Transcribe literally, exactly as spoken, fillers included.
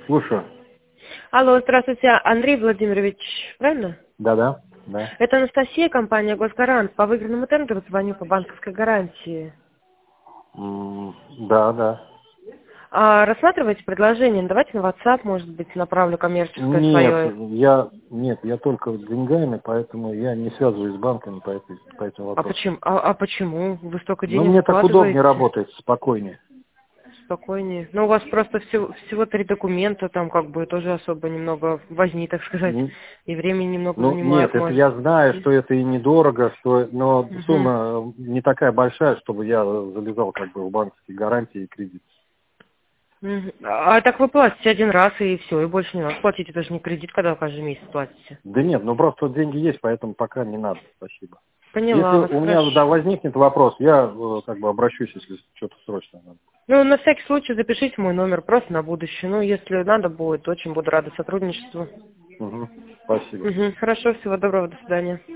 Слушаю. Алло, здравствуйте, Андрей Владимирович, правильно? Да-да, да. Это Анастасия, компания «Госгарант». По выигранному тендеру звоню по банковской гарантии. М, Да, да. А рассматриваете предложение? Давайте на WhatsApp, может быть, направлю коммерческое Нет, свое. я нет, я только деньгами, поэтому я не связываюсь с банками по, этой, по этому А вопросу. почему? А, а почему? Вы столько Ну, денег мне так удобнее вкладываете? работать, спокойнее. Спокойнее. Ну, у вас просто всего, всего три документа, там как бы тоже особо немного возни, так сказать. М, И времени немного Ну, нет, занимает, это может. я знаю, что это и недорого, что, но Мгм. сумма не такая большая, чтобы я залезал как бы в банковские гарантии и кредит. Мгм. А так вы платите один раз и все, и больше не надо платить. Это же не кредит, когда вы каждый месяц платите. Да нет, ну просто вот деньги есть, поэтому пока не надо, спасибо. Если Поняла вас, у меня да, хорошо. возникнет вопрос, я э, как бы обращусь, если что-то срочно надо. Ну, на всякий случай запишите мой номер просто на будущее. Ну, если надо будет, очень буду рада сотрудничеству. Угу. Спасибо. Мгм. Хорошо, всего доброго, до свидания.